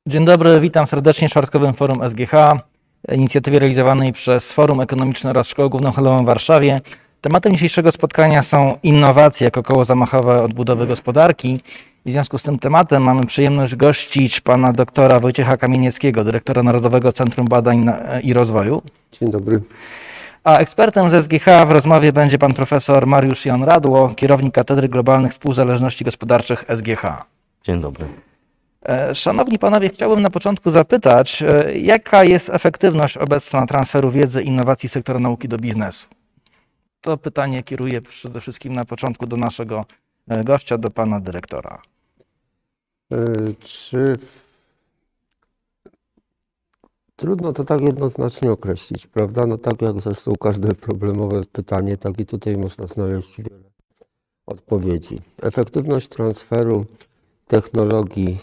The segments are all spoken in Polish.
Dzień dobry, witam serdecznie w czwartkowym forum SGH, inicjatywie realizowanej przez Forum Ekonomiczne oraz Szkołę Główną Handlową w Warszawie. Tematem dzisiejszego spotkania są innowacje jako koło zamachowe odbudowy gospodarki. I w związku z tym tematem mamy przyjemność gościć pana doktora Wojciecha Kamienieckiego, dyrektora Narodowego Centrum Badań i Rozwoju. Dzień dobry. A ekspertem z SGH w rozmowie będzie pan profesor Mariusz Jon Radło, kierownik Katedry Globalnych Współzależności Gospodarczych SGH. Dzień dobry. Szanowni panowie, chciałbym na początku zapytać, jaka jest efektywność obecna transferu wiedzy i innowacji sektora nauki do biznesu? To pytanie kieruję przede wszystkim na początku do naszego gościa, do pana dyrektora. Trudno to tak jednoznacznie określić, prawda? No tak jak zresztą każde problemowe pytanie, tak i tutaj można znaleźć wiele odpowiedzi. Efektywność transferu technologii.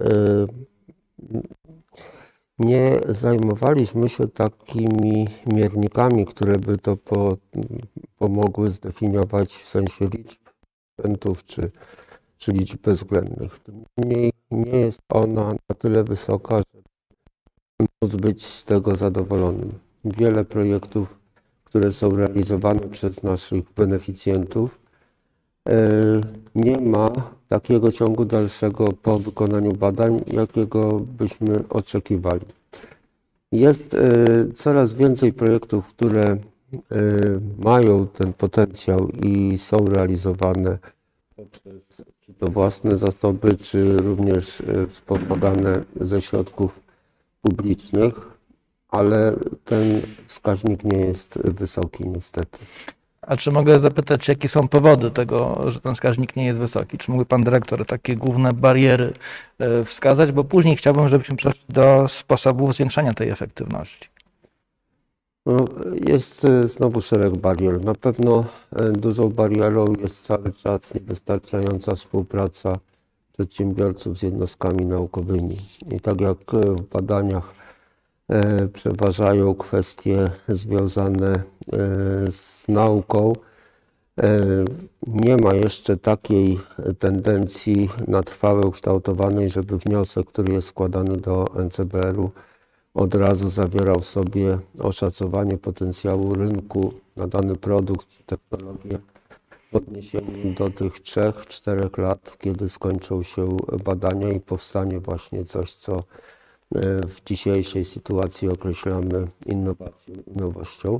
Nie zajmowaliśmy się takimi miernikami, które by to pomogły zdefiniować w sensie liczb procentów czy liczb bezwzględnych. Niemniej nie jest ona na tyle wysoka, żeby móc być z tego zadowolonym. Wiele projektów, które są realizowane przez naszych beneficjentów, nie ma takiego ciągu dalszego po wykonaniu badań, jakiego byśmy oczekiwali. Jest coraz więcej projektów, które mają ten potencjał i są realizowane poprzez czy to własne zasoby, czy również wspomagane ze środków publicznych, ale ten wskaźnik nie jest wysoki niestety. A czy mogę zapytać, jakie są powody tego, że ten wskaźnik nie jest wysoki? Czy mógłby pan dyrektor takie główne bariery wskazać? Bo później chciałbym, żebyśmy przeszli do sposobów zwiększania tej efektywności. No, jest znowu szereg barier. Na pewno dużą barierą jest cały czas niewystarczająca współpraca przedsiębiorców z jednostkami naukowymi. I tak jak w badaniach przeważają kwestie związane z nauką, nie ma jeszcze takiej tendencji na trwałe ukształtowanej, żeby wniosek, który jest składany do NCBR-u, od razu zawierał w sobie oszacowanie potencjału rynku na dany produkt czy technologię w odniesieniu do tych 3-4 lat, kiedy skończą się badania i powstanie właśnie coś, co w dzisiejszej sytuacji określamy innowacją, nowością.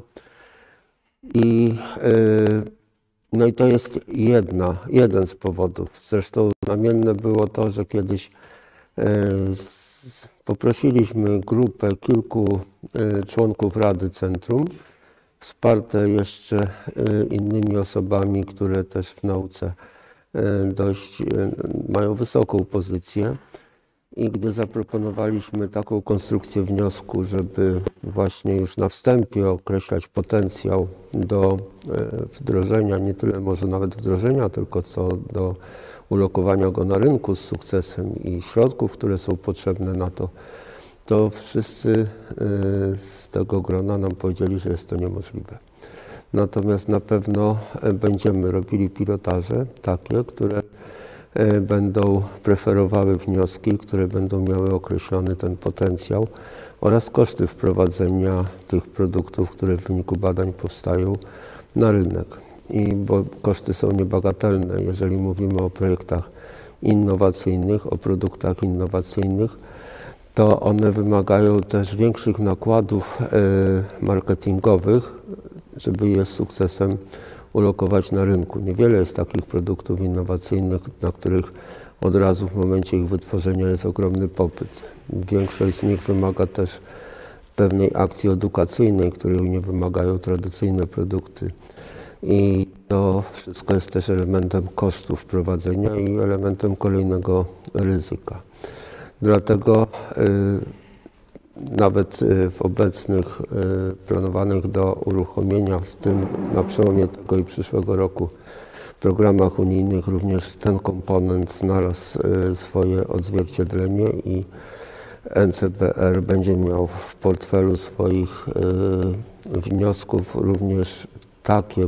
No i to jest jeden z powodów. Zresztą znamienne było to, że kiedyś poprosiliśmy grupę kilku członków Rady Centrum, wsparte jeszcze innymi osobami, które też w nauce dość mają wysoką pozycję. I gdy zaproponowaliśmy taką konstrukcję wniosku, żeby właśnie już na wstępie określać potencjał do wdrożenia, nie tyle może nawet wdrożenia, tylko co do ulokowania go na rynku z sukcesem i środków, które są potrzebne na to, to wszyscy z tego grona nam powiedzieli, że jest to niemożliwe. Natomiast na pewno będziemy robili pilotaże takie, które będą preferowały wnioski, które będą miały określony ten potencjał oraz koszty wprowadzenia tych produktów, które w wyniku badań powstają na rynek. Bo koszty są niebagatelne, jeżeli mówimy o projektach innowacyjnych, o produktach innowacyjnych, to one wymagają też większych nakładów marketingowych, żeby je z sukcesem ulokować na rynku. Niewiele jest takich produktów innowacyjnych, na których od razu w momencie ich wytworzenia jest ogromny popyt. Większość z nich wymaga też pewnej akcji edukacyjnej, której nie wymagają tradycyjne produkty. I to wszystko jest też elementem kosztów wprowadzenia i elementem kolejnego ryzyka. Dlatego nawet w obecnych planowanych do uruchomienia, w tym na przełomie tego i przyszłego roku programach unijnych, również ten komponent znalazł swoje odzwierciedlenie i NCBR będzie miał w portfelu swoich wniosków również takie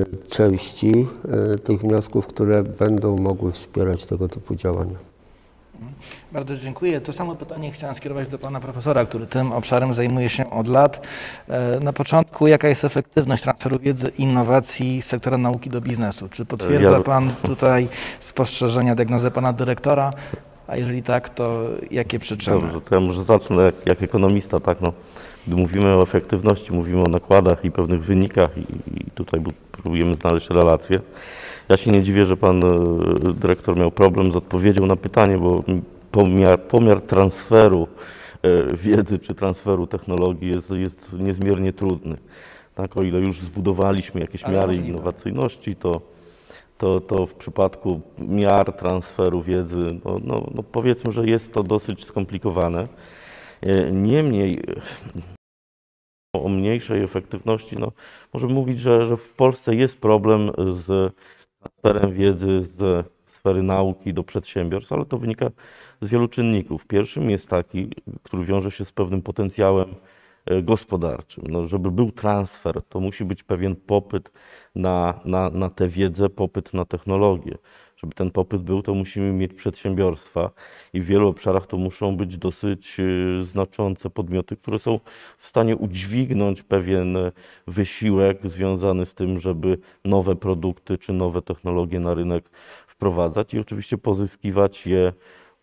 części tych wniosków, które będą mogły wspierać tego typu działania. Bardzo dziękuję. To samo pytanie chciałem skierować do pana profesora, który tym obszarem zajmuje się od lat. Na początku, jaka jest efektywność transferu wiedzy i innowacji z sektora nauki do biznesu? Czy potwierdza pan tutaj spostrzeżenia, diagnozę pana dyrektora? A jeżeli tak, to jakie przyczyny? Dobrze, to ja może zacznę jak ekonomista, tak, no, gdy mówimy o efektywności, mówimy o nakładach i pewnych wynikach i tutaj próbujemy znaleźć relacje. Ja się nie dziwię, że pan dyrektor miał problem z odpowiedzią na pytanie, bo pomiar transferu wiedzy czy transferu technologii jest niezmiernie trudny. Tak, o ile już zbudowaliśmy jakieś miary innowacyjności, to w przypadku miar transferu wiedzy, no powiedzmy, że jest to dosyć skomplikowane. Niemniej o mniejszej efektywności, no możemy mówić, że w Polsce jest problem z transferem wiedzy z sfery nauki do przedsiębiorstw, ale to wynika z wielu czynników. Pierwszym jest taki, który wiąże się z pewnym potencjałem gospodarczym. No, żeby był transfer, to musi być pewien popyt na tę wiedzę, popyt na technologię. Żeby ten popyt był, to musimy mieć przedsiębiorstwa i w wielu obszarach to muszą być dosyć znaczące podmioty, które są w stanie udźwignąć pewien wysiłek związany z tym, żeby nowe produkty czy nowe technologie na rynek wprowadzać i oczywiście pozyskiwać je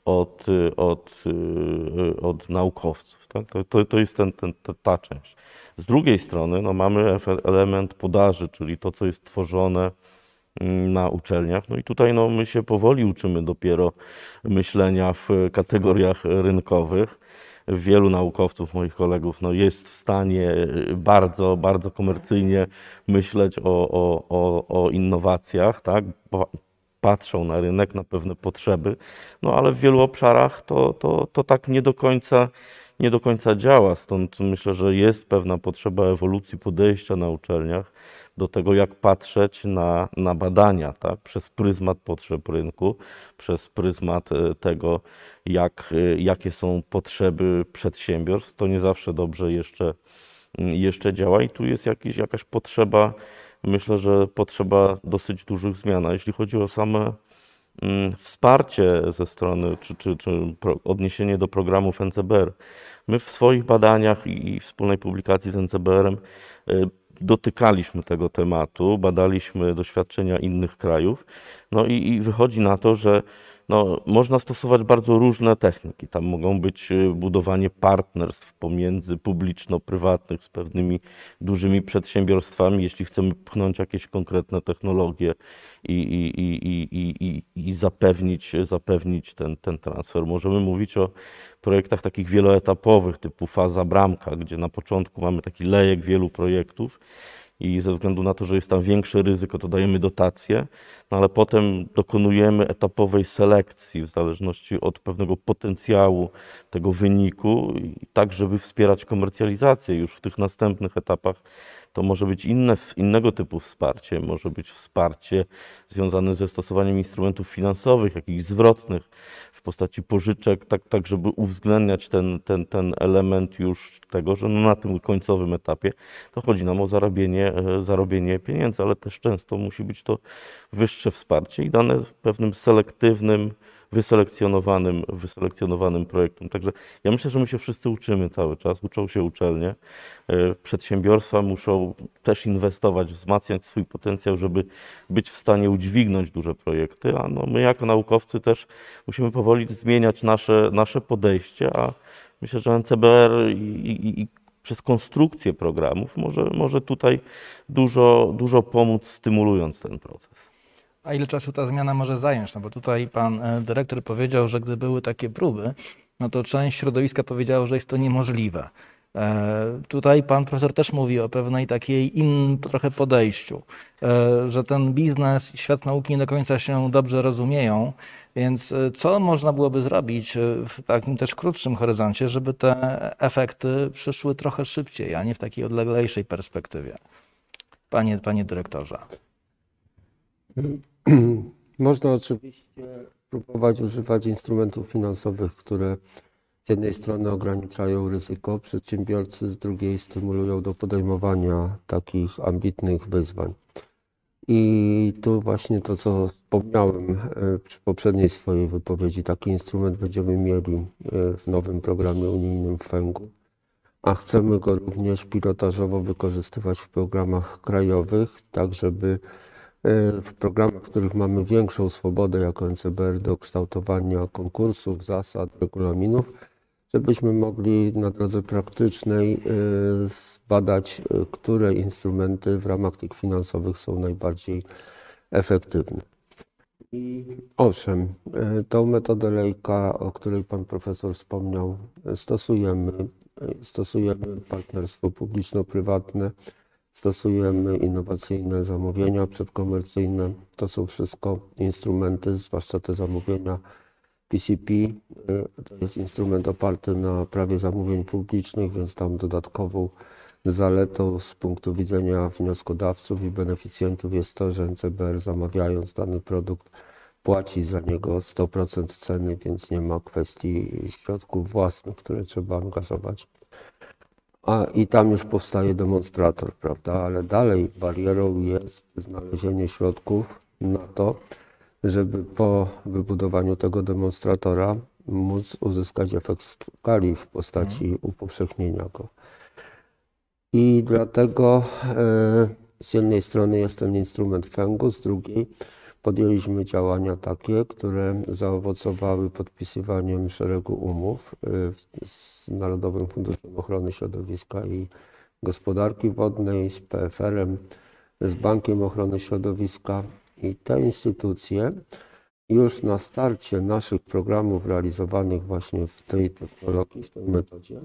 od naukowców. Tak? To jest ta część. Z drugiej strony no, mamy element podaży, czyli to, co jest tworzone na uczelniach. No i tutaj no, my się powoli uczymy dopiero myślenia w kategoriach rynkowych. Wielu naukowców, moich kolegów, no, jest w stanie bardzo, bardzo komercyjnie myśleć o innowacjach, tak? Patrzą na rynek, na pewne potrzeby, no ale w wielu obszarach to tak nie do końca działa. Stąd myślę, że jest pewna potrzeba ewolucji podejścia na uczelniach do tego, jak patrzeć na badania, tak? Przez pryzmat potrzeb rynku, przez pryzmat tego, jakie są potrzeby przedsiębiorstw. To nie zawsze dobrze jeszcze działa i tu jest jakaś potrzeba. Myślę, że potrzeba dosyć dużych zmian. A jeśli chodzi o same wsparcie ze strony, czy odniesienie do programów NCBR, my w swoich badaniach i wspólnej publikacji z NCBR-em dotykaliśmy tego tematu, badaliśmy doświadczenia innych krajów, no i wychodzi na to, że no, można stosować bardzo różne techniki. Tam mogą być budowanie partnerstw pomiędzy publiczno-prywatnych z pewnymi dużymi przedsiębiorstwami, jeśli chcemy pchnąć jakieś konkretne technologie i zapewnić ten transfer. Możemy mówić o projektach takich wieloetapowych typu faza bramka, gdzie na początku mamy taki lejek wielu projektów i ze względu na to, że jest tam większe ryzyko, to dajemy dotacje, no ale potem dokonujemy etapowej selekcji w zależności od pewnego potencjału tego wyniku, tak żeby wspierać komercjalizację już w tych następnych etapach. To może być innego typu wsparcie, może być wsparcie związane ze stosowaniem instrumentów finansowych, jakichś zwrotnych w postaci pożyczek, tak żeby uwzględniać ten element już tego, że no na tym końcowym etapie to chodzi nam o zarobienie pieniędzy, ale też często musi być to wyższe wsparcie i dane pewnym selektywnym, wyselekcjonowanym projektom. Także ja myślę, że my się wszyscy uczymy cały czas, uczą się uczelnie. Przedsiębiorstwa muszą też inwestować, wzmacniać swój potencjał, żeby być w stanie udźwignąć duże projekty, a no my jako naukowcy też musimy powoli zmieniać nasze podejście, a myślę, że NCBR i przez konstrukcję programów może tutaj dużo pomóc, stymulując ten proces. A ile czasu ta zmiana może zająć? No bo tutaj pan dyrektor powiedział, że gdy były takie próby, no to część środowiska powiedziało, że jest to niemożliwe. Tutaj pan profesor też mówi o pewnej takiej innym trochę podejściu, że ten biznes i świat nauki nie do końca się dobrze rozumieją, więc co można byłoby zrobić w takim też krótszym horyzoncie, żeby te efekty przyszły trochę szybciej, a nie w takiej odleglejszej perspektywie? Panie dyrektorze. Można oczywiście próbować używać instrumentów finansowych, które z jednej strony ograniczają ryzyko przedsiębiorcy, z drugiej stymulują do podejmowania takich ambitnych wyzwań. I tu właśnie to, co wspomniałem przy poprzedniej swojej wypowiedzi, taki instrument będziemy mieli w nowym programie unijnym FENG-u, a chcemy go również pilotażowo wykorzystywać w programach krajowych, tak żeby w programach, w których mamy większą swobodę jako NCBR do kształtowania konkursów, zasad, regulaminów, żebyśmy mogli na drodze praktycznej zbadać, które instrumenty w ramach tych finansowych są najbardziej efektywne. I owszem, tą metodę Lejka, o której pan profesor wspomniał, stosujemy partnerstwo publiczno-prywatne, stosujemy innowacyjne zamówienia przedkomercyjne. To są wszystko instrumenty, zwłaszcza te zamówienia PCP. To jest instrument oparty na prawie zamówień publicznych, więc tam dodatkową zaletą z punktu widzenia wnioskodawców i beneficjentów jest to, że NCBR zamawiając dany produkt płaci za niego 100% ceny, więc nie ma kwestii środków własnych, które trzeba angażować. I tam już powstaje demonstrator, prawda? Ale dalej barierą jest znalezienie środków na to, żeby po wybudowaniu tego demonstratora móc uzyskać efekt skali w postaci upowszechnienia go. I dlatego z jednej strony jest ten instrument FENG-u, z drugiej podjęliśmy działania takie, które zaowocowały podpisywaniem szeregu umów z Narodowym Funduszem Ochrony Środowiska i Gospodarki Wodnej, z PFR-em, z Bankiem Ochrony Środowiska. I te instytucje już na starcie naszych programów realizowanych właśnie w tej technologii, w tej metodzie,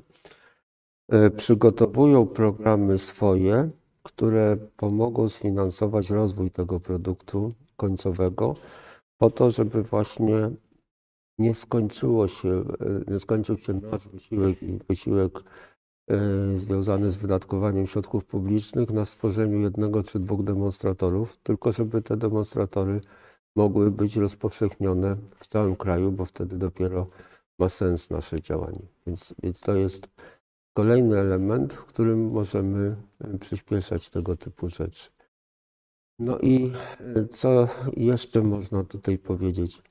przygotowują programy swoje, które pomogą sfinansować rozwój tego produktu końcowego po to, żeby właśnie nie skończył się nasz wysiłek związany z wydatkowaniem środków publicznych na stworzeniu 1 czy 2 demonstratorów, tylko żeby te demonstratory mogły być rozpowszechnione w całym kraju, bo wtedy dopiero ma sens nasze działanie. Więc to jest kolejny element, w którym możemy przyspieszać tego typu rzeczy. No i co jeszcze można tutaj powiedzieć?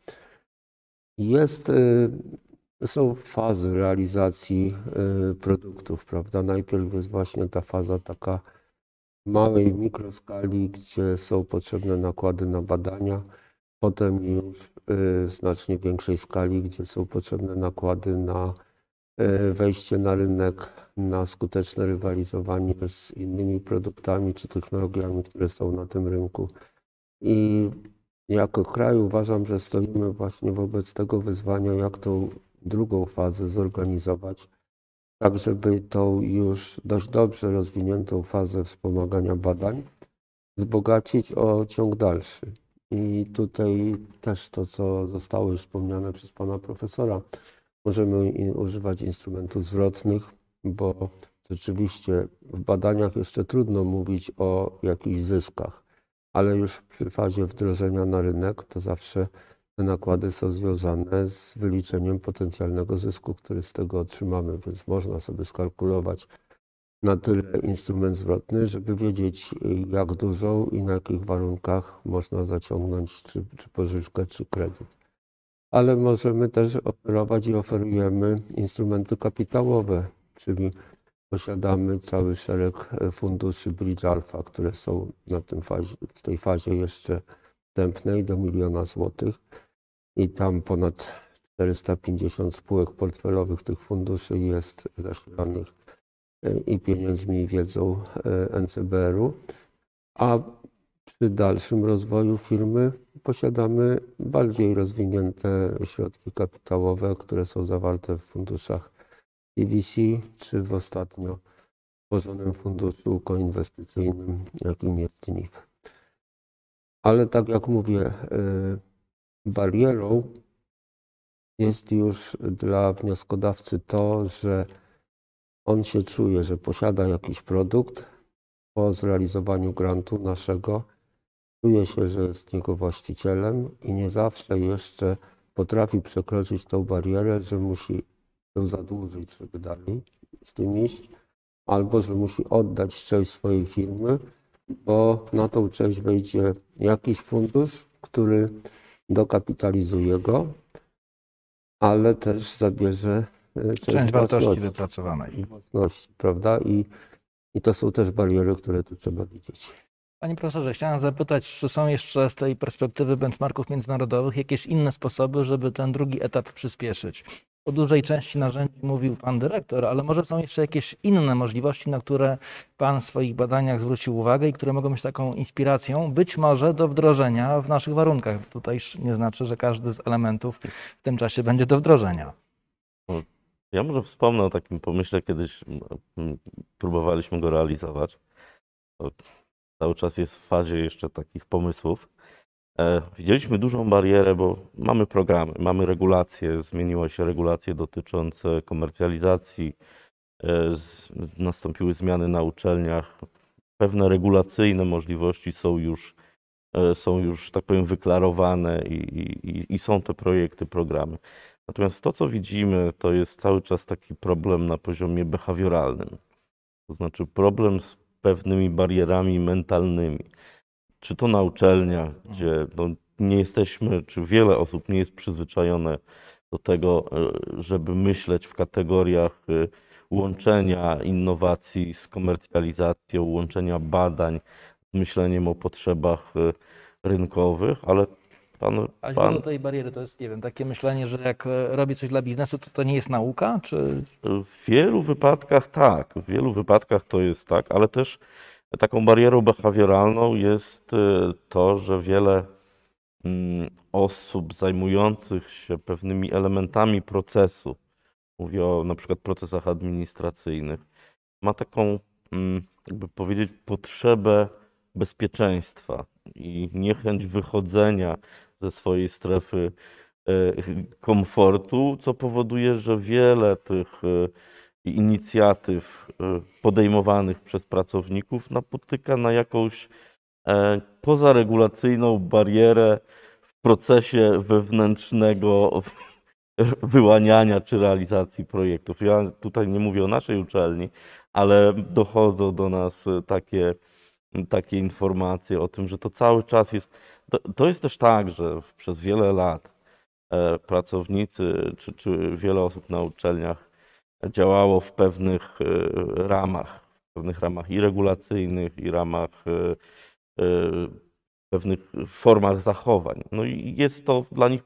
Są fazy realizacji produktów, prawda? Najpierw jest właśnie ta faza taka małej mikroskali, gdzie są potrzebne nakłady na badania, potem już w znacznie większej skali, gdzie są potrzebne nakłady na wejście na rynek, na skuteczne rywalizowanie z innymi produktami czy technologiami, które są na tym rynku. I jako kraj uważam, że stoimy właśnie wobec tego wyzwania, jak tą drugą fazę zorganizować, tak żeby tą już dość dobrze rozwiniętą fazę wspomagania badań wzbogacić o ciąg dalszy. I tutaj też to, co zostało już wspomniane przez pana profesora, możemy używać instrumentów zwrotnych, bo rzeczywiście w badaniach jeszcze trudno mówić o jakichś zyskach, ale już przy fazie wdrożenia na rynek to zawsze te nakłady są związane z wyliczeniem potencjalnego zysku, który z tego otrzymamy, więc można sobie skalkulować na tyle instrument zwrotny, żeby wiedzieć, jak dużą i na jakich warunkach można zaciągnąć czy pożyczkę, czy kredyt. Ale możemy też oferować i oferujemy instrumenty kapitałowe, czyli posiadamy cały szereg funduszy Bridge Alpha, które są w tej fazie jeszcze wstępnej do 1 000 000 złotych i tam ponad 450 spółek portfelowych tych funduszy jest zasilanych i pieniędzmi i wiedzą NCBR-u, a przy dalszym rozwoju firmy posiadamy bardziej rozwinięte środki kapitałowe, które są zawarte w funduszach CVC czy w ostatnio tworzonym funduszu koinwestycyjnym, jakim jest NIF. Ale tak jak mówię, barierą jest już dla wnioskodawcy to, że on się czuje, że posiada jakiś produkt po zrealizowaniu grantu naszego, czuje się, że jest jego właścicielem i nie zawsze jeszcze potrafi przekroczyć tą barierę, że musi się zadłużyć, żeby dalej z tym iść, albo że musi oddać część swojej firmy bo na tą część wejdzie jakiś fundusz, który dokapitalizuje go, ale też zabierze Część wartości własności, wypracowanej. prawda? I to są też bariery, które tu trzeba widzieć. Panie profesorze, chciałem zapytać, czy są jeszcze z tej perspektywy benchmarków międzynarodowych jakieś inne sposoby, żeby ten drugi etap przyspieszyć? O dużej części narzędzi mówił pan dyrektor, ale może są jeszcze jakieś inne możliwości, na które pan w swoich badaniach zwrócił uwagę i które mogą być taką inspiracją, być może do wdrożenia w naszych warunkach. Tutaj nie znaczy, że każdy z elementów w tym czasie będzie do wdrożenia. Ja może wspomnę o takim pomyśle, kiedyś próbowaliśmy go realizować. To cały czas jest w fazie jeszcze takich pomysłów. Widzieliśmy dużą barierę, bo mamy programy, mamy regulacje, zmieniły się regulacje dotyczące komercjalizacji, nastąpiły zmiany na uczelniach. Pewne regulacyjne możliwości są już, tak powiem, wyklarowane i są te projekty, programy. Natomiast to, co widzimy, to jest cały czas taki problem na poziomie behawioralnym. To znaczy problem z pewnymi barierami mentalnymi. Czy to na uczelniach, gdzie nie jesteśmy, czy wiele osób nie jest przyzwyczajone do tego, żeby myśleć w kategoriach łączenia innowacji z komercjalizacją, łączenia badań z myśleniem o potrzebach rynkowych, ale A źródło tej bariery to jest, nie wiem, takie myślenie, że jak robię coś dla biznesu, to nie jest nauka, czy... W wielu wypadkach tak, w wielu wypadkach to jest tak, ale też taką barierą behawioralną jest to, że wiele osób zajmujących się pewnymi elementami procesu, mówię o na przykład procesach administracyjnych, ma taką, jakby powiedzieć, potrzebę bezpieczeństwa i niechęć wychodzenia ze swojej strefy komfortu, co powoduje, że wiele tych inicjatyw podejmowanych przez pracowników napotyka na jakąś pozaregulacyjną barierę w procesie wewnętrznego wyłaniania czy realizacji projektów. Ja tutaj nie mówię o naszej uczelni, ale dochodzą do nas takie informacje o tym, że to cały czas jest. To jest też tak, że przez wiele lat pracownicy czy wiele osób na uczelniach działało w pewnych ramach i regulacyjnych, i ramach pewnych formach zachowań. No i jest to dla nich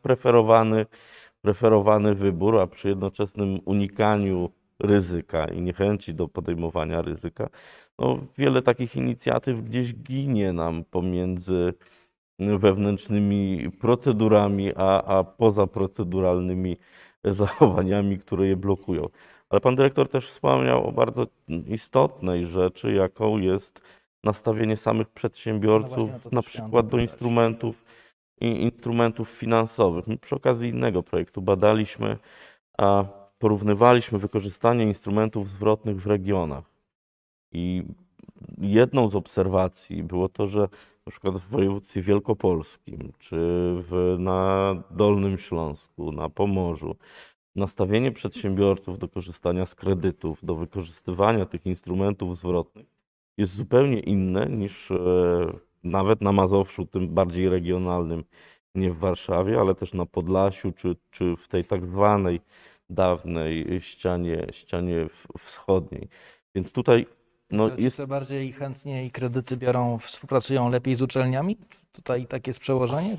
preferowany wybór, a przy jednoczesnym unikaniu ryzyka i niechęci do podejmowania ryzyka, no wiele takich inicjatyw gdzieś ginie nam pomiędzy wewnętrznymi procedurami, a pozaproceduralnymi zachowaniami, które je blokują. Ale pan dyrektor też wspomniał o bardzo istotnej rzeczy, jaką jest nastawienie samych przedsiębiorców, na przykład do instrumentów finansowych. My przy okazji innego projektu badaliśmy, a porównywaliśmy wykorzystanie instrumentów zwrotnych w regionach. I jedną z obserwacji było to, że na przykład w województwie wielkopolskim, czy na Dolnym Śląsku, na Pomorzu, nastawienie przedsiębiorców do korzystania z kredytów, do wykorzystywania tych instrumentów zwrotnych jest zupełnie inne niż nawet na Mazowszu, tym bardziej regionalnym, nie w Warszawie, ale też na Podlasiu, czy w tej tak zwanej dawnej ścianie wschodniej. Więc tutaj jest bardziej chętnie i kredyty biorą, współpracują lepiej z uczelniami? Tutaj takie jest przełożenie?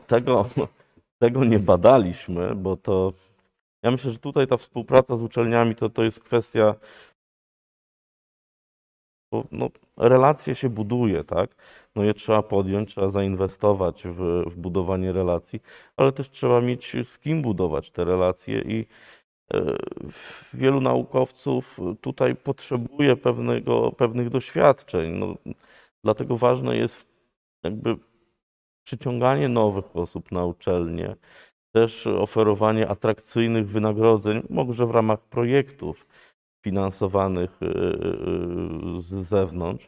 Tego nie badaliśmy, bo to ja myślę, że tutaj ta współpraca z uczelniami to jest kwestia, bo relacje się buduje, tak? No je trzeba podjąć, trzeba zainwestować w budowanie relacji, ale też trzeba mieć z kim budować te relacje i wielu naukowców tutaj potrzebuje pewnych doświadczeń. No, dlatego ważne jest jakby przyciąganie nowych osób na uczelnię, też oferowanie atrakcyjnych wynagrodzeń, może w ramach projektów finansowanych z zewnątrz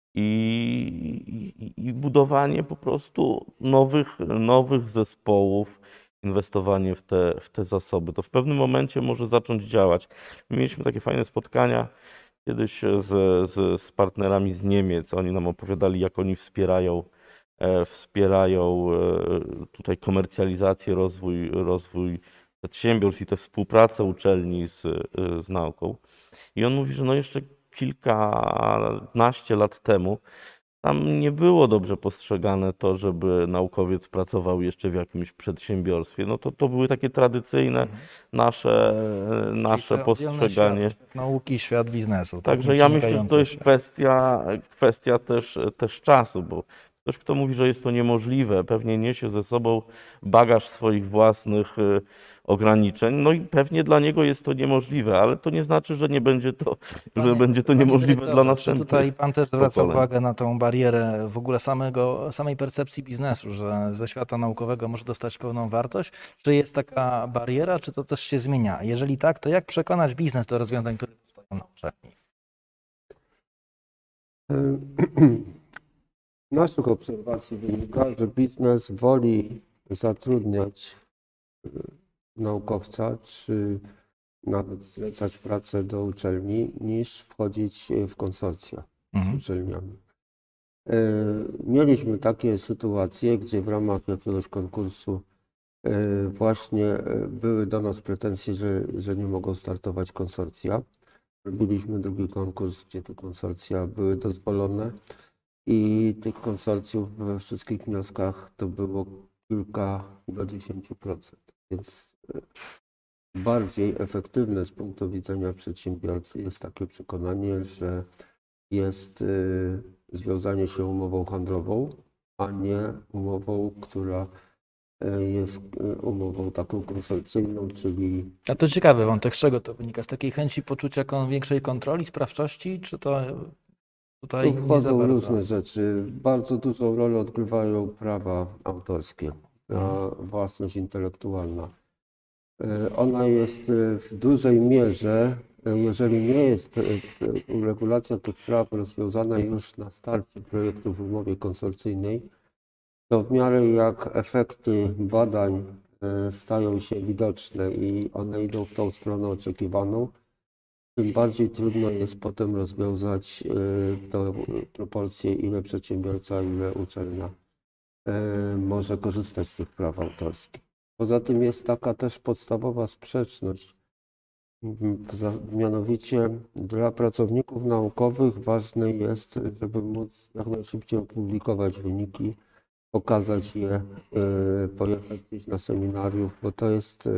i budowanie po prostu nowych zespołów, inwestowanie w te zasoby. To w pewnym momencie może zacząć działać. My mieliśmy takie fajne spotkania, kiedyś z partnerami z Niemiec. Oni nam opowiadali, jak oni wspierają tutaj komercjalizację, rozwój przedsiębiorstw i tę współpracę uczelni z nauką. I on mówi, że no jeszcze kilkanaście lat temu tam nie było dobrze postrzegane to, żeby naukowiec pracował jeszcze w jakimś przedsiębiorstwie. No to były takie tradycyjne nasze Czyli to oddzielny postrzeganie. świat nauki, świat biznesu. Tak? Także ja myślę, że to Przenikające jest się. kwestia też czasu, bo ktoś, kto mówi, że jest to niemożliwe, pewnie niesie ze sobą bagaż swoich własnych ograniczeń, no i pewnie dla niego jest to niemożliwe, ale to nie znaczy, że nie będzie to, że będzie to Panie niemożliwe dyrektorze, dla czy następnych tutaj pan też zwraca pokoleń. uwagę na tą barierę w ogóle samej percepcji biznesu, że ze świata naukowego może dostać pełną wartość? Czy jest taka bariera, czy to też się zmienia? Jeżeli tak, to jak przekonać biznes do rozwiązań, które stoją na uczelni? Z naszych obserwacji wynika, że biznes woli zatrudniać naukowca, czy nawet zlecać pracę do uczelni, niż wchodzić w konsorcja z uczelniami. Mieliśmy takie sytuacje, gdzie w ramach jakiegoś konkursu właśnie były do nas pretensje, że nie mogą startować konsorcja. Robiliśmy drugi konkurs, gdzie te konsorcja były dozwolone i tych konsorcjów we wszystkich wnioskach to było kilka do 10%. Więc bardziej efektywne z punktu widzenia przedsiębiorcy jest takie przekonanie, że jest związanie się umową handlową, a nie umową, która jest umową taką konsorcyjną, czyli A to ciekawy wątek, z czego to wynika? Z takiej chęci poczucia większej kontroli, sprawczości, czy to tutaj tu nie za wchodzą bardzo? różne rzeczy. Bardzo dużą rolę odgrywają prawa autorskie, własność intelektualna. Ona jest w dużej mierze, jeżeli nie jest regulacja tych praw rozwiązana już na starcie projektu w umowie konsorcyjnej, to w miarę jak efekty badań stają się widoczne i one idą w tą stronę oczekiwaną, tym bardziej trudno jest potem rozwiązać tę proporcję, ile przedsiębiorca, ile uczelnia może korzystać z tych praw autorskich. Poza tym jest taka też podstawowa sprzeczność, mianowicie dla pracowników naukowych ważne jest, żeby móc jak najszybciej opublikować wyniki, pokazać je, pojechać gdzieś na seminariów, bo to jest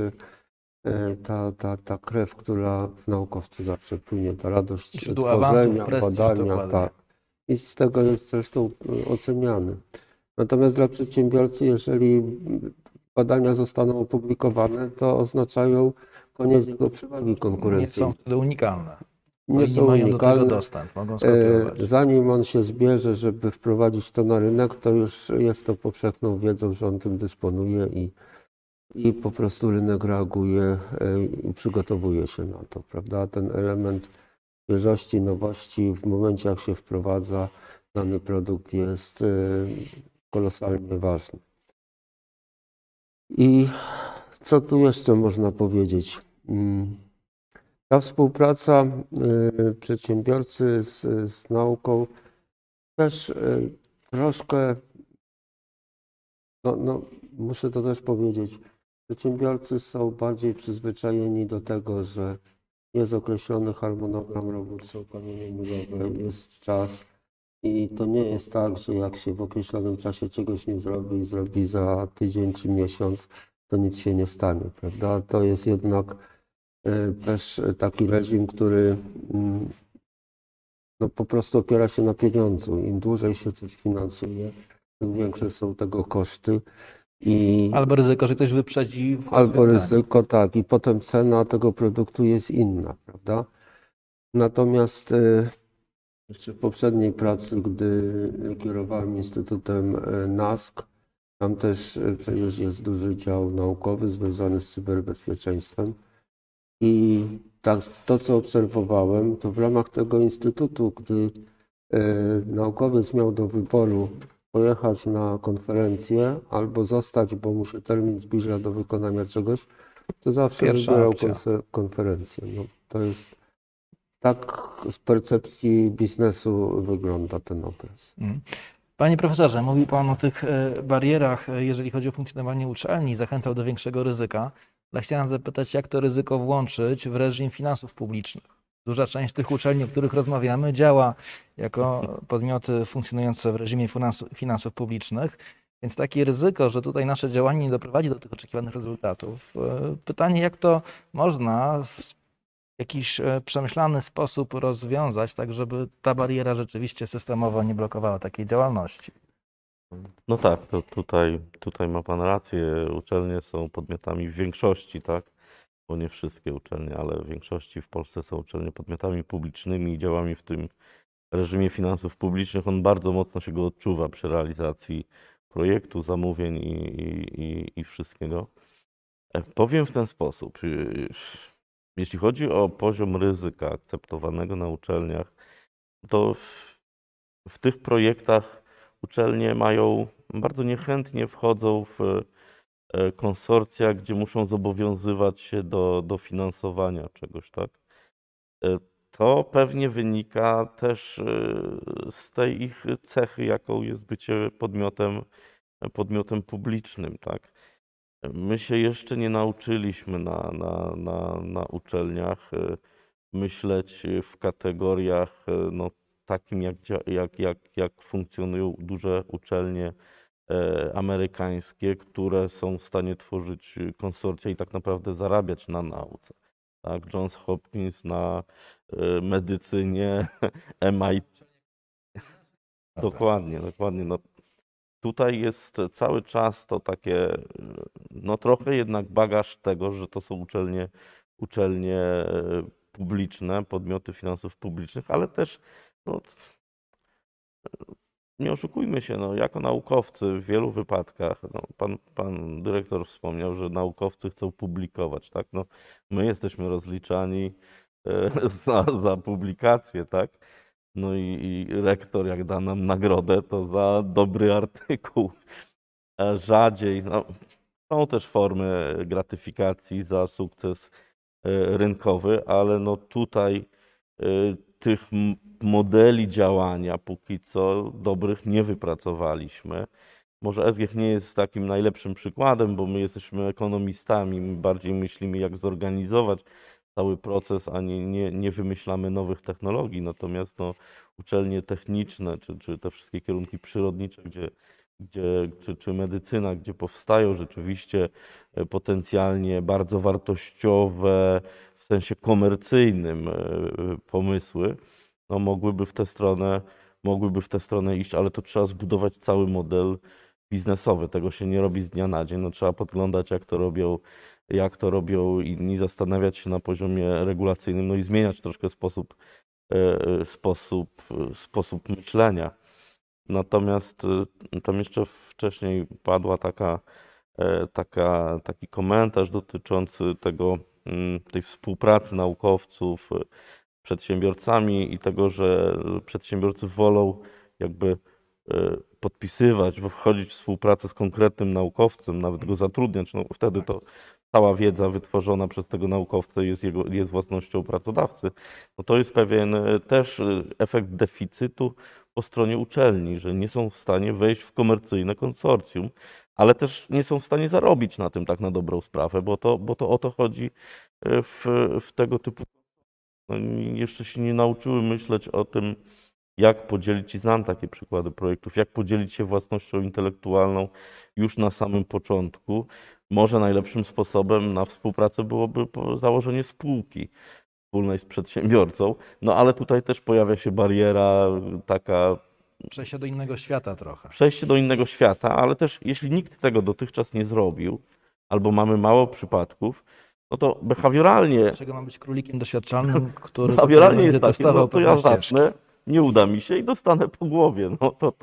ta krew, która w naukowcu zawsze płynie, ta radość Źródło awansów, tworzenia, prestiż, badania, dokładnie. tak. I z tego jest zresztą oceniany. Natomiast dla przedsiębiorcy, jeżeli badania zostaną opublikowane, to oznaczają koniec jego przewagi Nie konkurencyjnej. są wtedy unikalne. Nie Inni są mają do tego unikalne. dostęp, mogą skopiować. Zanim on się zbierze, żeby wprowadzić to na rynek, to już jest to powszechną wiedzą, że on tym dysponuje i po prostu rynek reaguje i przygotowuje się na to, prawda? Ten element świeżości, nowości w momencie, jak się wprowadza dany produkt, jest kolosalnie ważny. I co tu jeszcze można powiedzieć? Ta współpraca przedsiębiorcy z nauką też troszkę, muszę to też powiedzieć, przedsiębiorcy są bardziej przyzwyczajeni do tego, że jest określony harmonogram robót, są kamienie milowe, jest czas i to nie jest tak, że jak się w określonym czasie czegoś nie zrobi i zrobi za tydzień czy miesiąc, to nic się nie stanie, prawda? To jest jednak też taki reżim, który po prostu opiera się na pieniądzu. Im dłużej się coś finansuje, tym większe są tego koszty. Albo ryzyko, że ktoś wyprzedzi. Albo ryzyko, tak. I potem cena tego produktu jest inna, prawda? Natomiast jeszcze w poprzedniej pracy, gdy kierowałem Instytutem NASK, tam też przecież jest duży dział naukowy związany z cyberbezpieczeństwem. I tak, to, co obserwowałem, to w ramach tego instytutu, gdy naukowiec miał do wyboru pojechać na konferencję albo zostać, bo mu się termin zbliża do wykonania czegoś, to zawsze Pierwsza wybierał opcja. konferencję. No, to jest Tak z percepcji biznesu wygląda ten obraz. Panie profesorze, mówił Pan o tych barierach, jeżeli chodzi o funkcjonowanie uczelni, zachęcał do większego ryzyka, ale chciałem zapytać, jak to ryzyko włączyć w reżim finansów publicznych? Duża część tych uczelni, o których rozmawiamy, działa jako podmioty funkcjonujące w reżimie finansów publicznych, więc takie ryzyko, że tutaj nasze działanie nie doprowadzi do tych oczekiwanych rezultatów. Pytanie, jak to można w jakiś przemyślany sposób rozwiązać, tak żeby ta bariera rzeczywiście systemowo nie blokowała takiej działalności. No tak, to tutaj ma Pan rację. Uczelnie są podmiotami w większości, tak? Bo nie wszystkie uczelnie, ale w większości w Polsce są uczelnie podmiotami publicznymi i działami w tym reżimie finansów publicznych. On bardzo mocno się go odczuwa przy realizacji projektu, zamówień i wszystkiego. Powiem w ten sposób. Jeśli chodzi o poziom ryzyka akceptowanego na uczelniach, to w tych projektach uczelnie bardzo niechętnie wchodzą w konsorcja, gdzie muszą zobowiązywać się do finansowania czegoś, tak? To pewnie wynika też z tej ich cechy, jaką jest bycie podmiotem publicznym, tak? My się jeszcze nie nauczyliśmy na uczelniach myśleć w kategoriach no, takim, jak funkcjonują duże uczelnie amerykańskie, które są w stanie tworzyć konsorcja i tak naprawdę zarabiać na nauce. Tak? Johns Hopkins na medycynie, MIT. Dokładnie. No, tutaj jest cały czas to takie, no trochę jednak bagaż tego, że to są uczelnie publiczne, podmioty finansów publicznych, ale też no, nie oszukujmy się, no, jako naukowcy w wielu wypadkach, no, pan dyrektor wspomniał, że naukowcy chcą publikować, tak? No, my jesteśmy rozliczani za publikacje, tak? No i rektor jak da nam nagrodę, to za dobry artykuł. Rzadziej, no, są też formy gratyfikacji za sukces rynkowy, ale no tutaj tych modeli działania póki co dobrych nie wypracowaliśmy. Może SGH nie jest takim najlepszym przykładem, bo my jesteśmy ekonomistami, my bardziej myślimy, jak zorganizować cały proces, a nie wymyślamy nowych technologii. Natomiast no, uczelnie techniczne, czy te wszystkie kierunki przyrodnicze, czy medycyna, gdzie powstają rzeczywiście potencjalnie bardzo wartościowe, w sensie komercyjnym pomysły, no mogłyby w tę stronę iść, ale to trzeba zbudować cały model biznesowy. Tego się nie robi z dnia na dzień. No, trzeba podglądać, jak to robią inni, zastanawiać się na poziomie regulacyjnym, no i zmieniać troszkę sposób myślenia. Natomiast tam jeszcze wcześniej padła taki komentarz dotyczący tej współpracy naukowców z przedsiębiorcami i tego, że przedsiębiorcy wolą jakby podpisywać, wchodzić w współpracę z konkretnym naukowcem, nawet go zatrudniać, no wtedy to cała wiedza wytworzona przez tego naukowcę jest własnością pracodawcy. No to jest pewien też efekt deficytu po stronie uczelni, że nie są w stanie wejść w komercyjne konsorcjum, ale też nie są w stanie zarobić na tym tak na dobrą sprawę, bo to o to chodzi w tego typu. No, jeszcze się nie nauczyły myśleć o tym, jak podzielić, i znam takie przykłady projektów, jak podzielić się własnością intelektualną już na samym początku. Może najlepszym sposobem na współpracę byłoby założenie spółki wspólnej z przedsiębiorcą, no ale tutaj też pojawia się bariera taka. Przejście do innego świata trochę. Przejście do innego świata, ale też jeśli nikt tego dotychczas nie zrobił, albo mamy mało przypadków, no to behawioralnie. Dlaczego mam być królikiem doświadczalnym, który behawioralnie będzie jest taki, testował no to ja pewne zacznę, nie uda mi się i dostanę po głowie. No to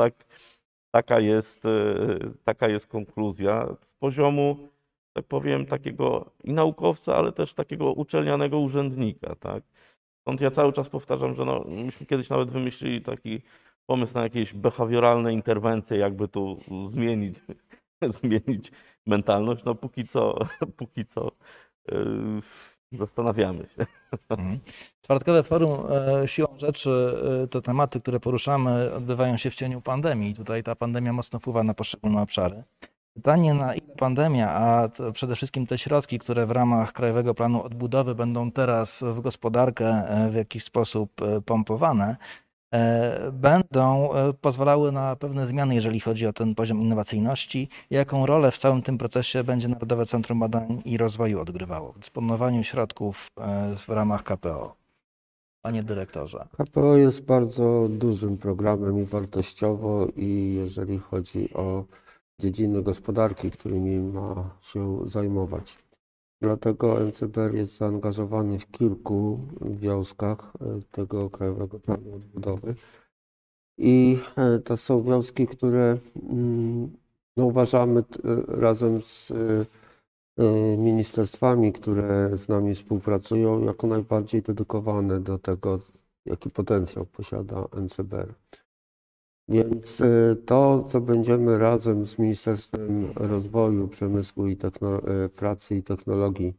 taka jest konkluzja z poziomu, tak powiem, takiego i naukowca, ale też takiego uczelnianego urzędnika, tak? Stąd ja cały czas powtarzam, że no, myśmy kiedyś nawet wymyślili taki pomysł na jakieś behawioralne interwencje, jakby tu zmienić mentalność. No póki co Zastanawiamy się. Mhm. Czwartkowe forum siłą rzeczy te tematy, które poruszamy, odbywają się w cieniu pandemii. Tutaj ta pandemia mocno wpływa na poszczególne obszary. Pytanie, na ile pandemia, a przede wszystkim te środki, które w ramach Krajowego Planu Odbudowy będą teraz w gospodarkę w jakiś sposób pompowane, będą pozwalały na pewne zmiany, jeżeli chodzi o ten poziom innowacyjności. Jaką rolę w całym tym procesie będzie Narodowe Centrum Badań i Rozwoju odgrywało w dysponowaniu środków w ramach KPO? Panie dyrektorze. KPO jest bardzo dużym programem i wartościowo, i jeżeli chodzi o dziedziny gospodarki, którymi ma się zajmować. Dlatego NCBR jest zaangażowany w kilku wiązkach tego Krajowego Planu Odbudowy. I to są wiązki, które no, uważamy razem z ministerstwami, które z nami współpracują, jako najbardziej dedykowane do tego, jaki potencjał posiada NCBR. Więc to, co będziemy razem z Ministerstwem Rozwoju, Przemysłu i Pracy i Technologii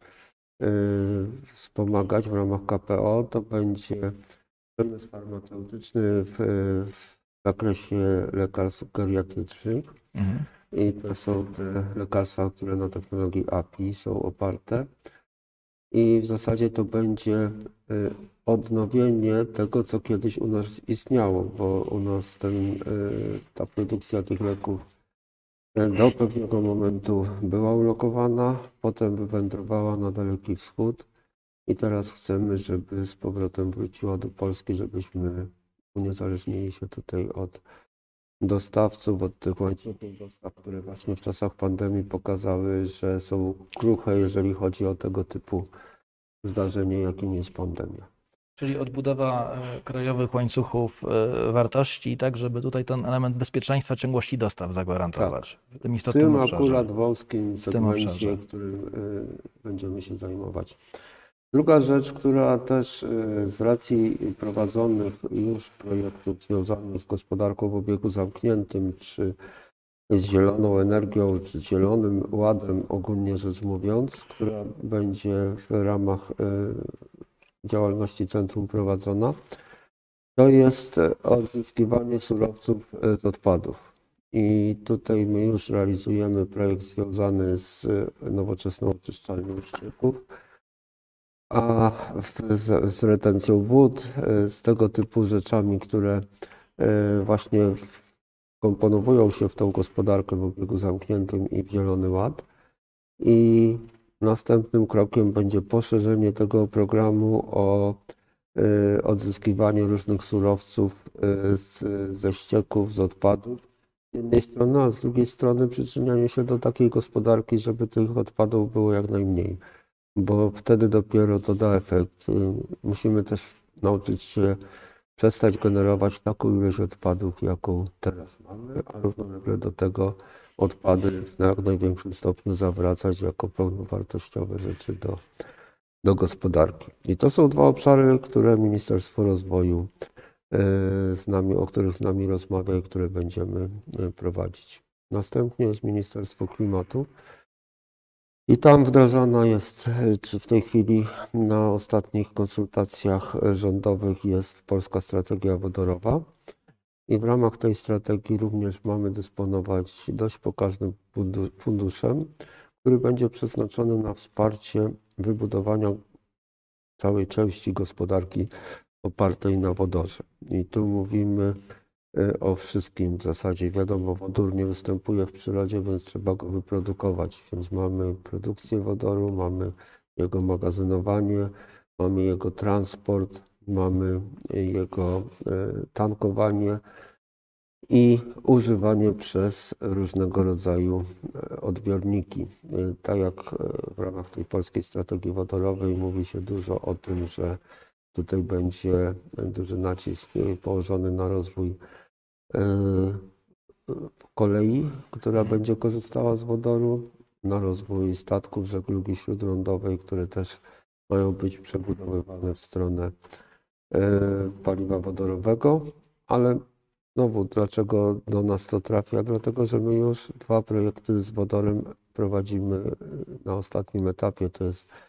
wspomagać w ramach KPO, to będzie przemysł farmaceutyczny w zakresie lekarstw geriatrycznych. I to są te lekarstwa, które na technologii API są oparte. I w zasadzie to będzie odnowienie tego, co kiedyś u nas istniało, bo u nas ta produkcja tych leków do pewnego momentu była ulokowana, potem wywędrowała na Daleki Wschód i teraz chcemy, żeby z powrotem wróciła do Polski, żebyśmy uniezależnili się tutaj od dostawców, od tych łańcuchów dostaw, które właśnie w czasach pandemii pokazały, że są kruche, jeżeli chodzi o tego typu zdarzenie, jakim jest pandemia. Czyli odbudowa krajowych łańcuchów wartości, tak żeby tutaj ten element bezpieczeństwa, ciągłości dostaw zagwarantować w tym W istotnym tym obszarze. akurat wąskim segmencie, którym będziemy się zajmować. Druga rzecz, która też z racji prowadzonych już projektów związanych z gospodarką w obiegu zamkniętym, czy z zieloną energią, czy zielonym ładem, ogólnie rzecz mówiąc, która będzie w ramach działalności centrum prowadzona, to jest odzyskiwanie surowców z odpadów. I tutaj my już realizujemy projekt związany z nowoczesną oczyszczalnią ścieków, a z retencją wód, z tego typu rzeczami, które właśnie komponowują się w tą gospodarkę w obiegu zamkniętym i w Zielony Ład. I następnym krokiem będzie poszerzenie tego programu o odzyskiwanie różnych surowców ze ścieków, z odpadów z jednej strony, a z drugiej strony przyczynianie się do takiej gospodarki, żeby tych odpadów było jak najmniej, bo wtedy dopiero to da efekt. Musimy też nauczyć się przestać generować taką ilość odpadów, jaką teraz mamy, a równolegle do tego odpady w jak największym stopniu zawracać jako pełnowartościowe rzeczy do gospodarki. I to są dwa obszary, które Ministerstwo Rozwoju o których z nami rozmawia i które będziemy prowadzić. Następnie jest Ministerstwo Klimatu. I tam wdrażana jest, czy w tej chwili na ostatnich konsultacjach rządowych jest Polska Strategia Wodorowa. I w ramach tej strategii również mamy dysponować dość pokaźnym funduszem, który będzie przeznaczony na wsparcie wybudowania całej części gospodarki opartej na wodorze. I tu mówimy o wszystkim w zasadzie. Wiadomo, wodór nie występuje w przyrodzie, więc trzeba go wyprodukować. Więc mamy produkcję wodoru, mamy jego magazynowanie, mamy jego transport, mamy jego tankowanie i używanie przez różnego rodzaju odbiorniki. Tak jak w ramach tej polskiej strategii wodorowej mówi się dużo o tym, że tutaj będzie duży nacisk położony na rozwój kolei, która będzie korzystała z wodoru, na rozwój statków żeglugi śródlądowej, które też mają być przebudowywane w stronę paliwa wodorowego, ale znowu, dlaczego do nas to trafia? Dlatego, że my już 2 projekty z wodorem prowadzimy na ostatnim etapie. To jest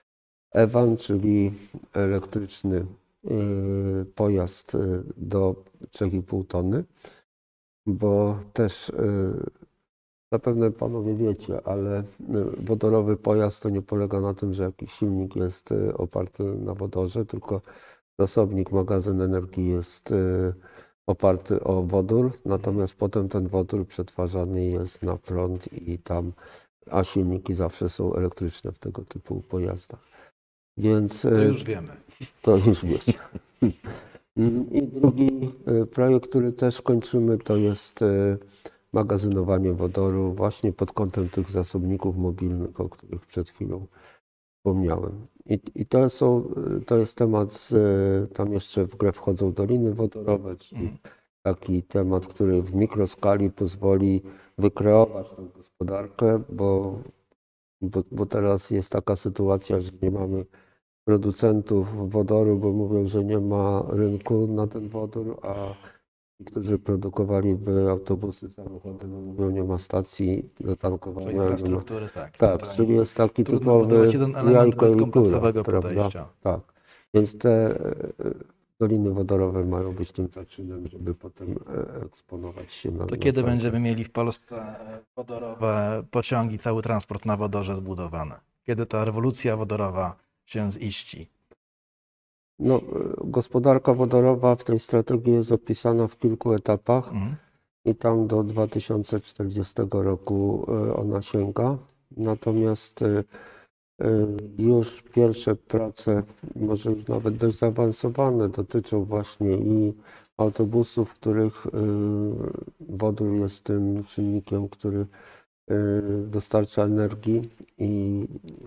Evan, czyli elektryczny pojazd do 3,5 tony, bo też zapewne panowie wiecie, ale wodorowy pojazd to nie polega na tym, że jakiś silnik jest oparty na wodorze, tylko zasobnik, magazyn energii jest oparty o wodór, natomiast potem ten wodór przetwarzany jest na prąd a silniki zawsze są elektryczne w tego typu pojazdach. Więc To już wiemy. to już wiecie. I drugi projekt, który też kończymy, to jest magazynowanie wodoru właśnie pod kątem tych zasobników mobilnych, o których przed chwilą wspomniałem. I to jest temat, tam jeszcze w grę wchodzą doliny wodorowe, czyli taki temat, który w mikroskali pozwoli wykreować tę gospodarkę, bo teraz jest taka sytuacja, że nie mamy producentów wodoru, bo mówią, że nie ma rynku na ten wodór, a ci, którzy produkowaliby autobusy, samochody, no mówią, nie ma stacji do tankowania. Infrastruktury, tak. Tak, czyli jest taki Trudno typowy budować jeden element jajko bez i kura, kompleksowego prawda? podejścia. Tak. Więc te doliny wodorowe mają być tym zaczynem, żeby potem eksponować się na To kiedy całym będziemy mieli w Polsce wodorowe pociągi, cały transport na wodorze zbudowany? Kiedy ta rewolucja wodorowa się ziści? No, gospodarka wodorowa w tej strategii jest opisana w kilku etapach i tam do 2040 roku ona sięga. Natomiast już pierwsze prace, może już nawet dość zaawansowane, dotyczą właśnie i autobusów, w których wodór jest tym czynnikiem, który dostarcza energii i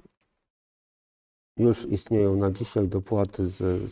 już istnieją na dzisiaj dopłaty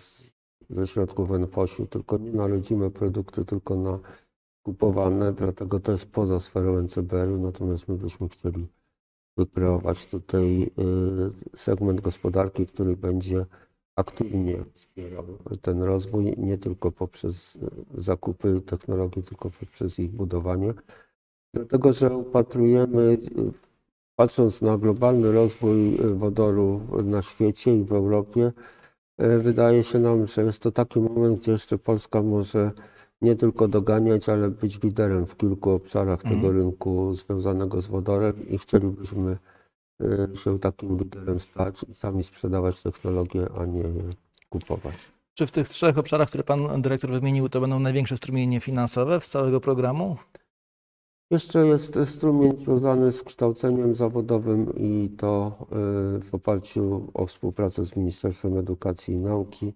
ze środków NFOŚ-u, tylko nie na rodzime produkty, tylko na kupowane, dlatego to jest poza sferą NCBR-u, natomiast my byśmy chcieli wykreować tutaj segment gospodarki, który będzie aktywnie wspierał ten rozwój, nie tylko poprzez zakupy technologii, tylko poprzez ich budowanie. Dlatego, że upatrujemy, patrząc na globalny rozwój wodoru na świecie i w Europie, wydaje się nam, że jest to taki moment, gdzie jeszcze Polska może nie tylko doganiać, ale być liderem w kilku obszarach tego rynku związanego z wodorem i chcielibyśmy się takim liderem stać i sami sprzedawać technologię, a nie je kupować. Czy w tych trzech obszarach, które pan dyrektor wymienił, to będą największe strumienie finansowe z całego programu? Jeszcze jest strumień związany z kształceniem zawodowym i to w oparciu o współpracę z Ministerstwem Edukacji i Nauki.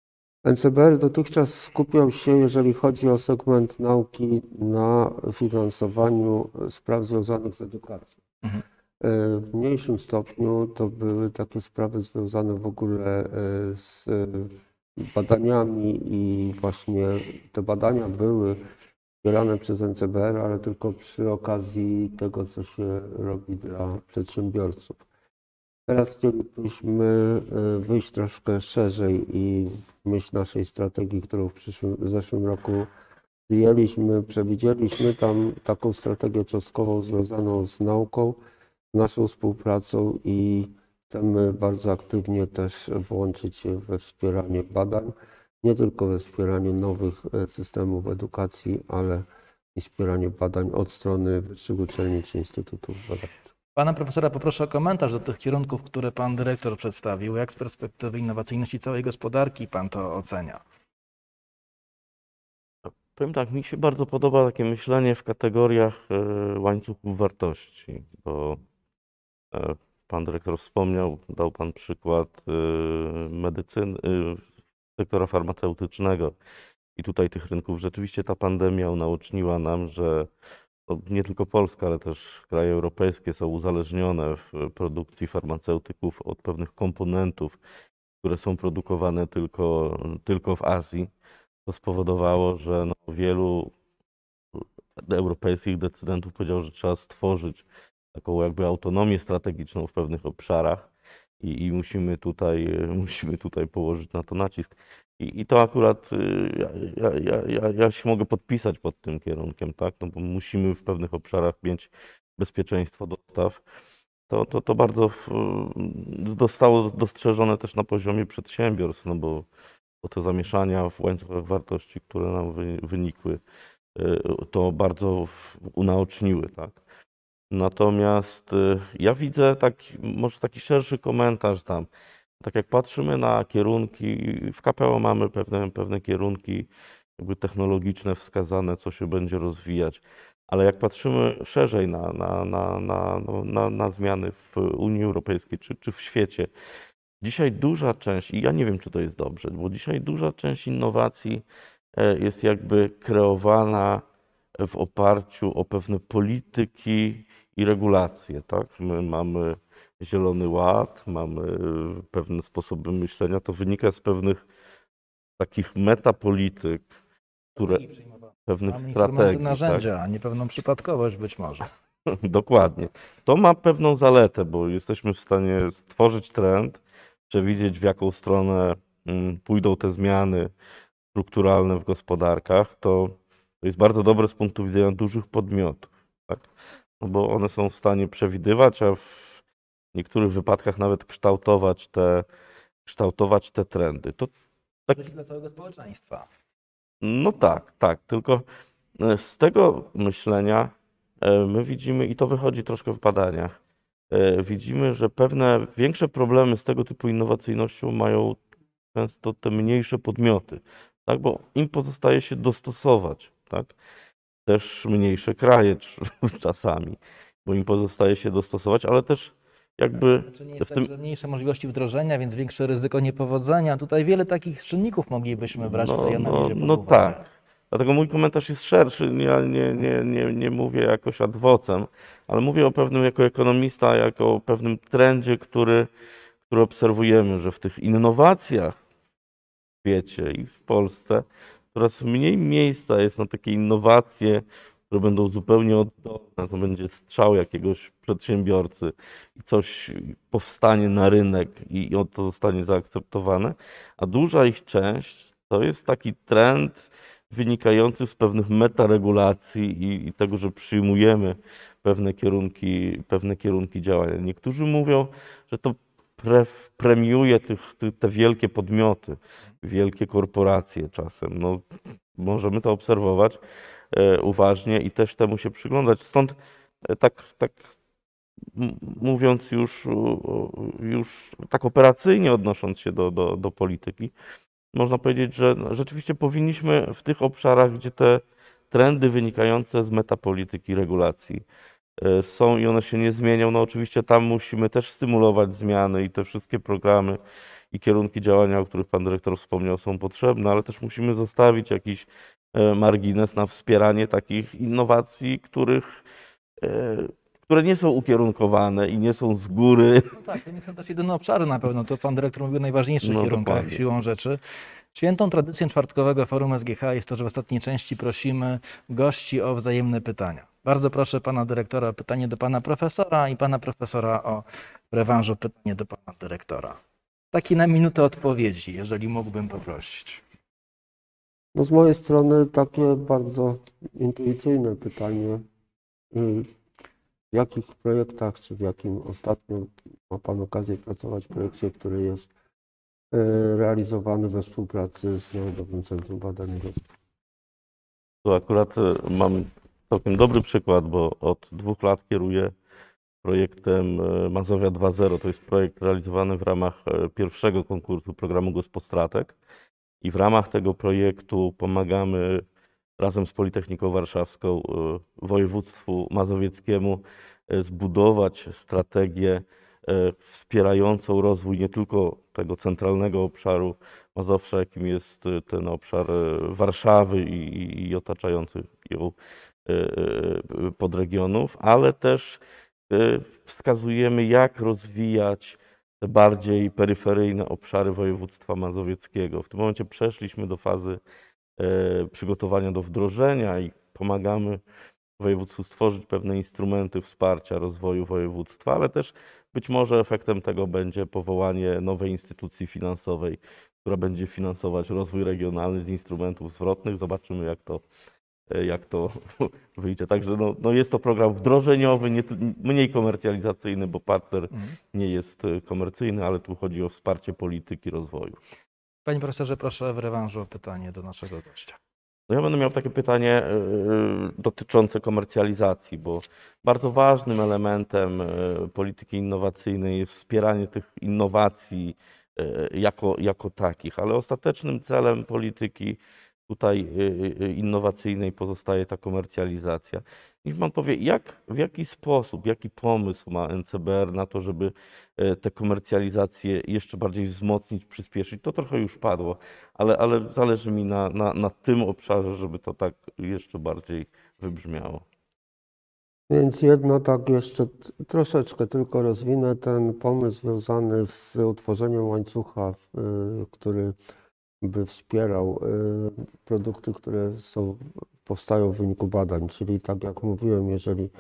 NCBR dotychczas skupiał się, jeżeli chodzi o segment nauki, na finansowaniu spraw związanych z edukacją. W mniejszym stopniu to były takie sprawy związane w ogóle z badaniami i właśnie te badania były wspierane przez NCBR, ale tylko przy okazji tego, co się robi dla przedsiębiorców. Teraz chcielibyśmy wyjść troszkę szerzej i w myśl naszej strategii, którą w zeszłym roku przyjęliśmy, przewidzieliśmy tam taką strategię cząstkową związaną z nauką, naszą współpracą i chcemy bardzo aktywnie też włączyć się we wspieranie badań, nie tylko we wspieranie nowych systemów edukacji, ale i wspieranie badań od strony wyższych uczelni czy instytutów badawczych. Pana profesora poproszę o komentarz do tych kierunków, które pan dyrektor przedstawił. Jak z perspektywy innowacyjności całej gospodarki pan to ocenia? Powiem tak, mi się bardzo podoba takie myślenie w kategoriach łańcuchów wartości, bo pan dyrektor wspomniał, dał pan przykład medycyny, sektora farmaceutycznego i tutaj tych rynków. Rzeczywiście ta pandemia unaoczniła nam, że nie tylko Polska, ale też kraje europejskie są uzależnione w produkcji farmaceutyków od pewnych komponentów, które są produkowane tylko w Azji. To spowodowało, że wielu europejskich decydentów powiedziało, że trzeba stworzyć taką jakby autonomię strategiczną w pewnych obszarach i musimy tutaj położyć na to nacisk. I to akurat ja się mogę podpisać pod tym kierunkiem, tak? No bo musimy w pewnych obszarach mieć bezpieczeństwo dostaw. to bardzo zostało dostrzeżone też na poziomie przedsiębiorstw, no bo te zamieszania w łańcuchach wartości, które nam wynikły, to bardzo unaoczniły, tak. Natomiast ja widzę może taki szerszy komentarz tam. Tak jak patrzymy na kierunki, w KPO mamy pewne kierunki jakby technologiczne wskazane, co się będzie rozwijać, ale jak patrzymy szerzej na zmiany w Unii Europejskiej czy w świecie, dzisiaj duża część, i ja nie wiem, czy to jest dobrze, bo dzisiaj duża część innowacji jest jakby kreowana w oparciu o pewne polityki i regulacje, tak? My mamy Zielony Ład, mamy pewne sposoby myślenia, to wynika z pewnych takich metapolityk, pewnych Mamy instrumenty, strategii, tak? narzędzia, a nie pewną przypadkowość być może. Dokładnie. To ma pewną zaletę, bo jesteśmy w stanie stworzyć trend, przewidzieć, w jaką stronę pójdą te zmiany strukturalne w gospodarkach. To jest bardzo dobre z punktu widzenia dużych podmiotów, tak? No bo one są w stanie przewidywać, a w niektórych wypadkach nawet kształtować te trendy. To Tak dla całego społeczeństwa. no tak. Tylko z tego myślenia my widzimy, i to wychodzi troszkę w badaniach, widzimy, że pewne większe problemy z tego typu innowacyjnością mają często te mniejsze podmioty, tak? Bo im pozostaje się dostosować, tak? Też mniejsze kraje czasami, bo im pozostaje się dostosować, ale też jakby Czy nie jest w tak, tym... że mniejsze możliwości wdrożenia, więc większe ryzyko niepowodzenia? Tutaj wiele takich czynników moglibyśmy brać w tej analizie pod uwagę. Tak. Dlatego mój komentarz jest szerszy. Ja nie mówię jakoś ad vocem, ale mówię o pewnym jako ekonomista, jako o pewnym trendzie, który obserwujemy, że w tych innowacjach w świecie i w Polsce coraz mniej miejsca jest na takie innowacje, które będą zupełnie oddolne. To będzie strzał jakiegoś przedsiębiorcy i coś powstanie na rynek i to zostanie zaakceptowane, a duża ich część to jest taki trend wynikający z pewnych metaregulacji i tego, że przyjmujemy pewne kierunki działania. Niektórzy mówią, że to premiuje te wielkie podmioty, wielkie korporacje czasem. No, możemy to obserwować uważnie i też temu się przyglądać. Stąd tak mówiąc już tak operacyjnie odnosząc się do polityki, można powiedzieć, że rzeczywiście powinniśmy w tych obszarach, gdzie te trendy wynikające z metapolityki regulacji są i one się nie zmienią, no oczywiście tam musimy też stymulować zmiany i te wszystkie programy i kierunki działania, o których pan dyrektor wspomniał, są potrzebne, ale też musimy zostawić jakiś margines na wspieranie takich innowacji, które nie są ukierunkowane i nie są z góry. No tak, to nie są też jedyne obszary na pewno. To pan dyrektor mówił o najważniejszych No, kierunkach dokładnie. siłą rzeczy. Świętą tradycją czwartkowego forum SGH jest to, że w ostatniej części prosimy gości o wzajemne pytania. Bardzo proszę pana dyrektora o pytanie do pana profesora i pana profesora o w rewanżu pytanie do pana dyrektora. Taki na minutę odpowiedzi, jeżeli mógłbym poprosić. No z mojej strony takie bardzo intuicyjne pytanie. W jakich projektach, czy w jakim ostatnio ma Pan okazję pracować w projekcie, który jest realizowany we współpracy z Narodowym Centrum Badań Gospodarczych? Tu akurat mam całkiem dobry przykład, bo od 2 lat kieruję projektem Mazowia 2.0. To jest projekt realizowany w ramach pierwszego konkursu programu Gospodratek. I w ramach tego projektu pomagamy razem z Politechniką Warszawską województwu mazowieckiemu zbudować strategię wspierającą rozwój nie tylko tego centralnego obszaru Mazowsza, jakim jest ten obszar Warszawy i otaczających ją podregionów, ale też wskazujemy, jak rozwijać te bardziej peryferyjne obszary województwa mazowieckiego. W tym momencie przeszliśmy do fazy przygotowania do wdrożenia i pomagamy województwu stworzyć pewne instrumenty wsparcia rozwoju województwa, ale też być może efektem tego będzie powołanie nowej instytucji finansowej, która będzie finansować rozwój regionalny z instrumentów zwrotnych. Zobaczymy, jak to wyjdzie. Także no jest to program wdrożeniowy, mniej komercjalizacyjny, bo partner nie jest komercyjny, ale tu chodzi o wsparcie polityki rozwoju. Panie profesorze, proszę w rewanżu o pytanie do naszego gościa. No ja będę miał takie pytanie dotyczące komercjalizacji, bo bardzo ważnym elementem polityki innowacyjnej jest wspieranie tych innowacji jako takich, ale ostatecznym celem polityki tutaj innowacyjnej pozostaje ta komercjalizacja. Niech pan powie, w jaki sposób, jaki pomysł ma NCBR na to, żeby tę komercjalizację jeszcze bardziej wzmocnić, przyspieszyć? To trochę już padło, ale zależy mi na tym obszarze, żeby to tak jeszcze bardziej wybrzmiało. Więc jedno tak jeszcze troszeczkę tylko rozwinę ten pomysł związany z utworzeniem łańcucha, który by wspierał produkty, które powstają w wyniku badań. Czyli tak jak mówiłem, jeżeli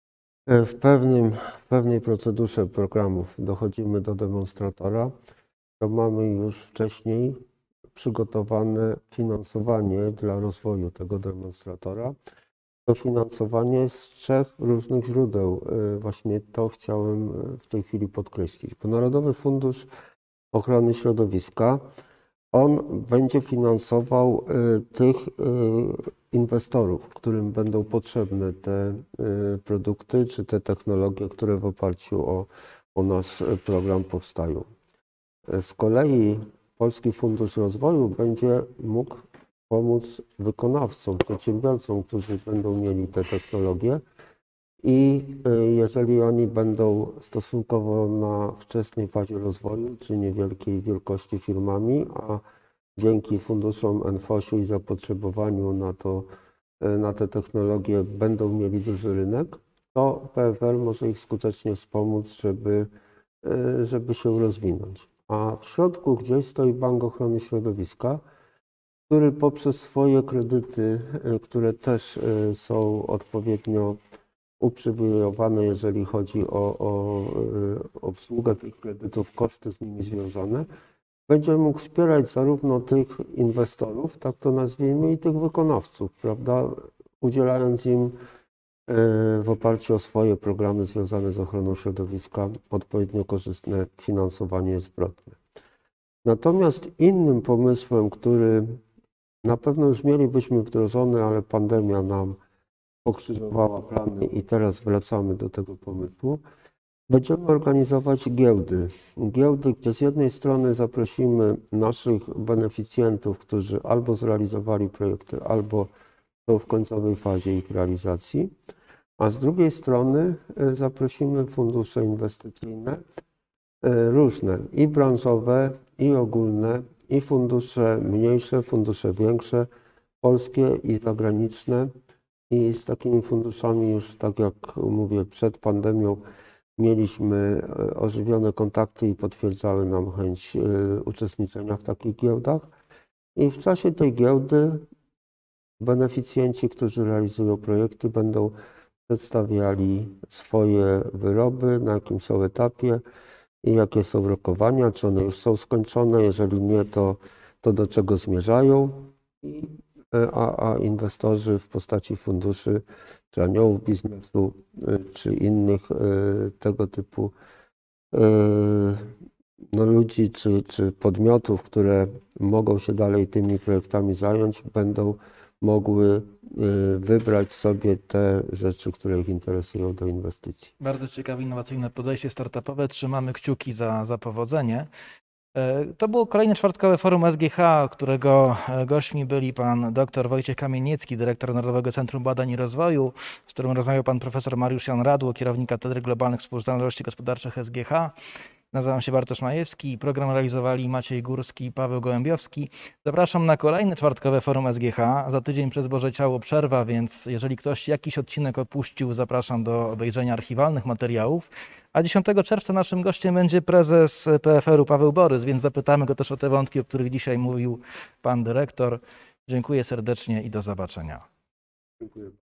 w pewnej procedurze programów dochodzimy do demonstratora, to mamy już wcześniej przygotowane finansowanie dla rozwoju tego demonstratora. To finansowanie jest z 3 różnych źródeł. Właśnie to chciałem w tej chwili podkreślić. Bo Narodowy Fundusz Ochrony Środowiska, on będzie finansował tych inwestorów, którym będą potrzebne te produkty czy te technologie, które w oparciu o nasz program powstają. Z kolei Polski Fundusz Rozwoju będzie mógł pomóc wykonawcom, przedsiębiorcom, którzy będą mieli te technologie i jeżeli oni będą stosunkowo na wczesnej fazie rozwoju, czy niewielkiej wielkości firmami, a dzięki funduszom NFOŚ-u i zapotrzebowaniu na te technologie będą mieli duży rynek, to PFR może ich skutecznie wspomóc, żeby się rozwinąć. A w środku gdzieś stoi Bank Ochrony Środowiska, który poprzez swoje kredyty, które też są odpowiednio uprzywilejowane, jeżeli chodzi o obsługę tych kredytów, koszty z nimi związane, będzie mógł wspierać zarówno tych inwestorów, tak to nazwijmy, i tych wykonawców, prawda, udzielając im w oparciu o swoje programy związane z ochroną środowiska odpowiednio korzystne finansowanie zwrotne. Natomiast innym pomysłem, który na pewno już mielibyśmy wdrożony, ale pandemia nam pokrzyżowała plany i teraz wracamy do tego pomysłu, będziemy organizować giełdy. Giełdy, gdzie z jednej strony zaprosimy naszych beneficjentów, którzy albo zrealizowali projekty, albo są w końcowej fazie ich realizacji, a z drugiej strony zaprosimy fundusze inwestycyjne różne, i branżowe, i ogólne, i fundusze mniejsze, fundusze większe, polskie i zagraniczne. I z takimi funduszami już, tak jak mówię, przed pandemią mieliśmy ożywione kontakty i potwierdzały nam chęć uczestniczenia w takich giełdach. I w czasie tej giełdy beneficjenci, którzy realizują projekty, będą przedstawiali swoje wyroby, na jakim są etapie i jakie są rokowania, czy one już są skończone, jeżeli nie, to do czego zmierzają. A inwestorzy w postaci funduszy, czy aniołów biznesu, czy innych tego typu ludzi, czy podmiotów, które mogą się dalej tymi projektami zająć, będą mogły wybrać sobie te rzeczy, które ich interesują do inwestycji. Bardzo ciekawe, innowacyjne podejście startupowe. Trzymamy kciuki za powodzenie. To było kolejne czwartkowe forum SGH, którego gośćmi byli pan dr Wojciech Kamieniecki, dyrektor Narodowego Centrum Badań i Rozwoju, z którym rozmawiał pan profesor Mariusz Jan Radło, kierownik Katedry Globalnych Współzależności Gospodarczych SGH. Nazywam się Bartosz Majewski. Program realizowali Maciej Górski i Paweł Gołębiowski. Zapraszam na kolejne czwartkowe forum SGH. Za tydzień przez Boże Ciało przerwa, więc jeżeli ktoś jakiś odcinek opuścił, zapraszam do obejrzenia archiwalnych materiałów. A 10 czerwca naszym gościem będzie prezes PFR-u Paweł Borys, więc zapytamy go też o te wątki, o których dzisiaj mówił pan dyrektor. Dziękuję serdecznie i do zobaczenia. Dziękuję.